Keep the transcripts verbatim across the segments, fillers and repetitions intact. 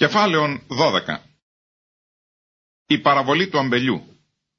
Κεφάλαιον δώδεκα. Η παραβολή του αμπελιού.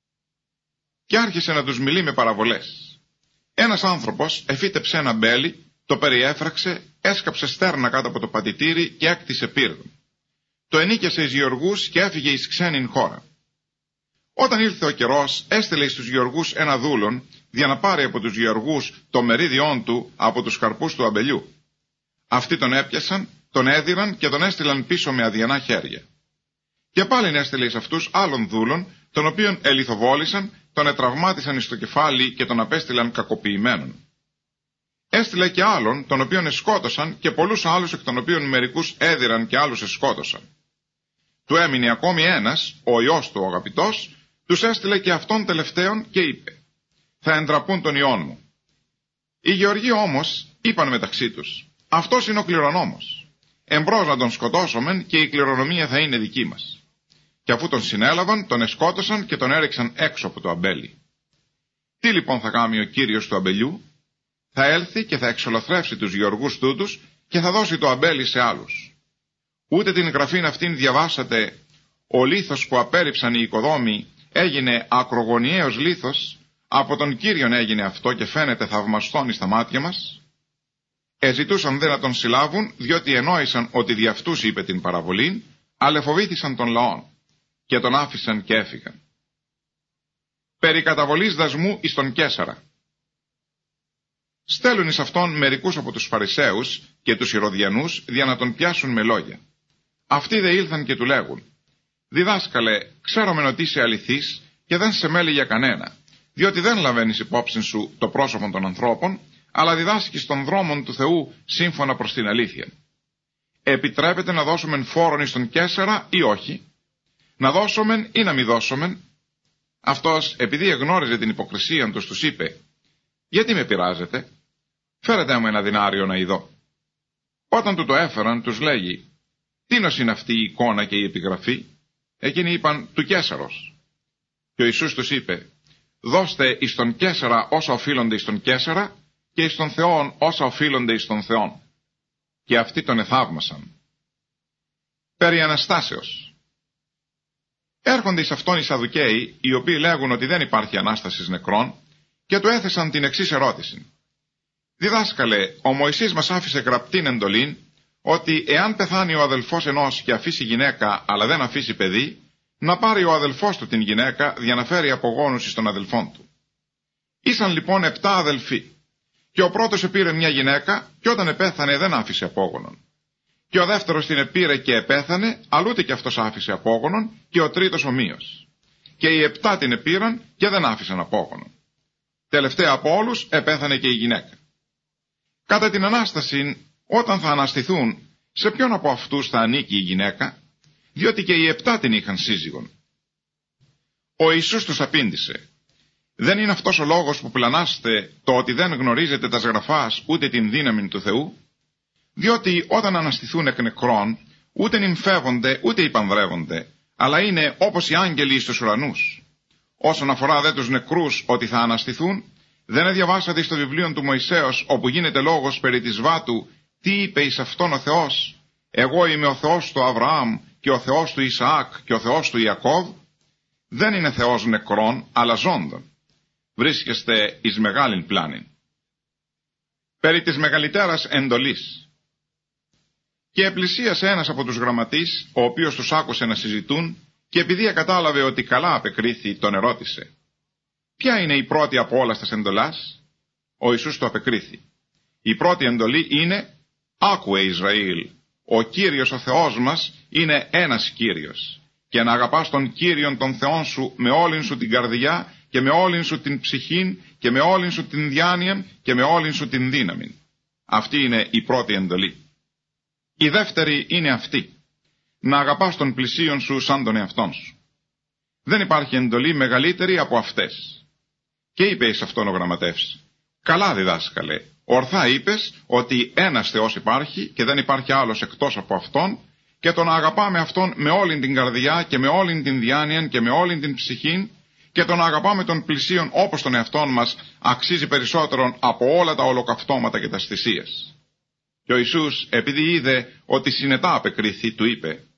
Και άρχισε να τους μιλεί με παραβολές. Ένας άνθρωπος εφύτεψε ένα αμπέλι, το περιέφραξε, έσκαψε στέρνα κάτω από το πατητήρι και έκτισε πύρδο. Το ενίκιασε εις γεωργούς και έφυγε εις ξένην χώρα. Όταν ήλθε ο καιρός, έστειλε στους γεωργούς ένα δούλον, για να πάρει από τους γεωργούς το μερίδιόν του από τους καρπούς του αμπελιού. Αυτοί τον έπιασαν, τον έδιραν και τον έστειλαν πίσω με αδιανά χέρια. Και πάλιν έστειλε εις αυτούς άλλον δούλον, τον οποίον ελιθοβόλησαν, τον ετραυμάτισαν εις το κεφάλι και τον απέστειλαν κακοποιημένον. Έστειλε και άλλον, τον οποίον εσκότωσαν, και πολλούς άλλους εκ των οποίων μερικούς έδιραν και άλλους εσκότωσαν. Του έμεινε ακόμη ένας, ο Υιός του ο αγαπητός, τους έστειλε και αυτόν τελευταίον και είπε: θα εντραπούν τον Υιόν μου. Οι γεωργοί όμως είπαν μεταξύ τους: αυτός είναι ο κληρονόμος. Εμπρός να τον σκοτώσομεν και η κληρονομία θα είναι δική μας. Και αφού τον συνέλαβαν, τον εσκότωσαν και τον έριξαν έξω από το αμπέλι. Τι λοιπόν θα κάνει ο κύριος του αμπελιού? Θα έλθει και θα εξολοθρεύσει τους γεωργούς τούτους και θα δώσει το αμπέλι σε άλλους. Ούτε την γραφήν αυτήν διαβάσατε: ο λίθος που απέρριψαν οι οικοδόμοι έγινε ακρογωνιαίος λίθος, από τον Κύριον έγινε αυτό και φαίνεται θαυμαστόν εις τα μάτια μας. Εζητούσαν δε να τον συλλάβουν, διότι ενόησαν ότι δι' αυτούς είπε την παραβολή, αλλά φοβήθησαν των λαών και τον άφησαν και έφυγαν. Περί καταβολής δασμού εις τον Καίσαρα. Στέλνουν εις αυτόν μερικούς από τους Φαρισαίους και τους Ηρωδιανούς για να τον πιάσουν με λόγια. Αυτοί δε ήλθαν και του λέγουν: διδάσκαλε, ξέρομεν ότι είσαι αληθής και δεν σε μέλει για κανένα, διότι δεν λαβαίνεις υπόψη σου το πρόσωπο των ανθρώπων, αλλά διδάσκεις των δρόμων του Θεού σύμφωνα προς την αλήθεια. Επιτρέπεται να δώσομεν φόρον εις τον Καίσαρα ή όχι? Να δώσομεν ή να μη δώσομεν? Αυτός, επειδή εγνώριζε την υποκρισία τους, τους είπε: γιατί με πειράζετε? Φέρετε μου ένα δινάριο να ειδώ. Όταν του το έφεραν, τους λέγει: τίνος είναι αυτή η εικόνα και η επιγραφή? Εκείνοι είπαν: του Καίσαρος. Και ο Ιησούς τους είπε: δώστε εις τον Καίσαρα όσα οφείλονται εις τον Καίσαρα και εις τον Θεόν όσα οφείλονται εις τον Θεόν. Και αυτοί τον εθαύμασαν. Περί Αναστάσεως. Έρχονται εις αυτόν οι Σαδουκαίοι, οι οποίοι λέγουν ότι δεν υπάρχει Ανάστασης νεκρών, και του έθεσαν την εξής ερώτηση: διδάσκαλε, ο Μωυσής μας άφησε γραπτήν εντολήν, ότι εάν πεθάνει ο αδελφός ενός και αφήσει γυναίκα αλλά δεν αφήσει παιδί, να πάρει ο αδελφός του την γυναίκα για να φέρει απογόνους εις τον αδελφόν του. Ήσαν λοιπόν επτά αδελφοί, και ο πρώτος επήρε μια γυναίκα και όταν επέθανε δεν άφησε απόγονον. Και ο δεύτερος την επήρε και επέθανε, αλλά ούτε και αυτός άφησε απόγονον, και ο τρίτος ομοίως. Και οι επτά την επήραν και δεν άφησαν απόγονον. Τελευταία από όλους επέθανε και η γυναίκα. Κατά την Ανάσταση, όταν θα αναστηθούν, σε ποιον από αυτούς θα ανήκει η γυναίκα? Διότι και οι επτά την είχαν σύζυγον. Ο Ιησούς τους απήντησε: δεν είναι αυτός ο λόγος που πλανάστε το ότι δεν γνωρίζετε τας γραφάς ούτε την δύναμη του Θεού? Διότι όταν αναστηθούν εκ νεκρών, ούτε νυμφεύονται ούτε υπανδρεύονται, αλλά είναι όπως οι άγγελοι εις τους ουρανούς. Όσον αφορά δε τους νεκρούς ότι θα αναστηθούν, δεν διαβάσατε στο βιβλίο του Μωυσέως, όπου γίνεται λόγος περί της βάτου, τι είπε εις αυτόν ο Θεός: εγώ είμαι ο Θεός του Αβραάμ και ο Θεός του Ισαάκ και ο Θεός του Ιακώβ? Δεν είναι Θεός νεκρών, αλλά ζώντων. Βρίσκεστε εις μεγάλην πλάνην. Περί της μεγαλύτερας εντολής. Και επλησίασε ένας από τους γραμματείς, ο οποίος τους άκουσε να συζητούν, και επειδή ακατάλαβε ότι καλά απεκρίθη, τον ερώτησε: ποια είναι η πρώτη από όλας τας εντολάς? Ο Ιησούς του απεκρίθη: η πρώτη εντολή είναι: άκουε Ισραήλ, ο Κύριος ο Θεός μας είναι ένας Κύριος, και να αγαπάς τον Κύριον τον Θεόν σου με όλην σου την καρδιά και με όλην σου την ψυχήν και με όλην σου την διάνοιαν και με όλην σου την δύναμην. Αυτή είναι η πρώτη εντολή. Η δεύτερη είναι αυτή: να αγαπάς τον πλησίον σου σαν τον εαυτόν σου. Δεν υπάρχει εντολή μεγαλύτερη από αυτές. Και είπε εις αυτόν ο γραμματεύς: καλά διδάσκαλε, ορθά είπες ότι ένας Θεός υπάρχει και δεν υπάρχει άλλος εκτός από αυτόν, και τον αγαπάμε αυτόν με όλην την καρδιά και με όλην την διάνοια και με όλην την ψυχήν, και τον αγαπάμε τον πλησίον όπως τον εαυτόν μας αξίζει περισσότερον από όλα τα ολοκαυτώματα και τα θυσίες. Και ο Ιησούς, επειδή είδε ότι συνετά απεκρίθη, του είπε: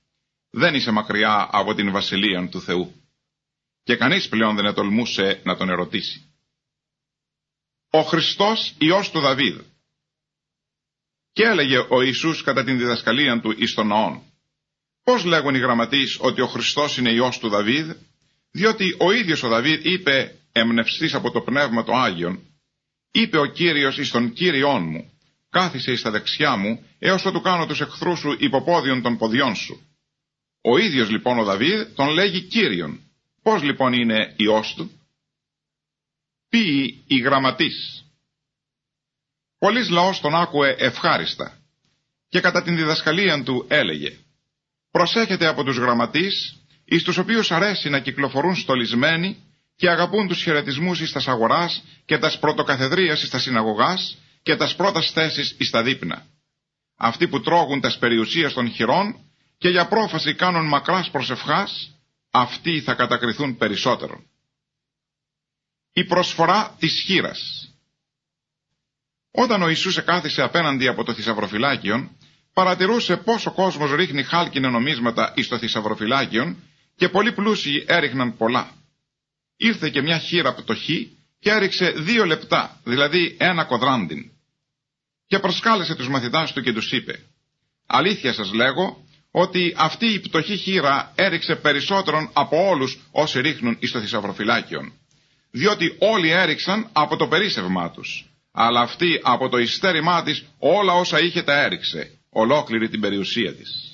δεν είσαι μακριά από την βασιλεία του Θεού. Και κανείς πλέον δεν ετολμούσε να τον ερωτήσει. Ο Χριστός Υιός του Δαβίδ. Και έλεγε ο Ιησούς κατά την διδασκαλία του εις τον ναόν. Πώς λέγουν οι γραμματείς ότι ο Χριστός είναι Υιός του Δαβίδ? Διότι ο ίδιος ο Δαβίδ είπε, εμπνευστής από το Πνεύμα το Άγιον, είπε ο Κύριος εις τον Κύριόν μου, κάθισε εις τα δεξιά μου, έως ότου κάνω τους εχθρούς σου υποπόδιον των ποδιών σου. Ο ίδιος λοιπόν ο Δαβίδ τον λέγει Κύριον. Πώς λοιπόν είναι Υιός του? Ποιοι οι γραμματείς. Πολύς λαός τον άκουε ευχάριστα και κατά την διδασκαλία του έλεγε, προσέχετε από τους γραμματείς, εις τους οποίους αρέσει να κυκλοφορούν στολισμένοι και αγαπούν τους χαιρετισμούς εις τας αγοράς και τας πρωτοκαθεδρίας εις τας συναγωγάς και τας πρώτας θέσεις εις τα δείπνα. Αυτοί που τρώγουν τας περιουσίας των χειρών και για πρόφαση κάνουν μακράς προσευχάς, αυτοί θα κατακριθούν περισσότερο. Η προσφορά της χήρας. Όταν ο Ιησούς εκάθισε απέναντι από το θησαυροφυλάκιον, παρατηρούσε πως ο κόσμος ρίχνει χάλκινα νομίσματα εις το θησαυροφυλάκιον και πολλοί πλούσιοι έριχναν πολλά. Ήρθε και μια χήρα πτωχή και έριξε δύο λεπτά, δηλαδή ένα κοδράντιν. Και προσκάλεσε τους μαθητάς του και τους είπε, αλήθεια σας λέγω ότι αυτή η πτωχή χήρα έριξε περισσότερον από όλους όσοι ρίχνουν εις το θησαυροφυλάκιον. Διότι όλοι έριξαν από το περίσσευμά τους, αλλά αυτή από το ιστέρημά της όλα όσα είχε τα έριξε, ολόκληρη την περιουσία της.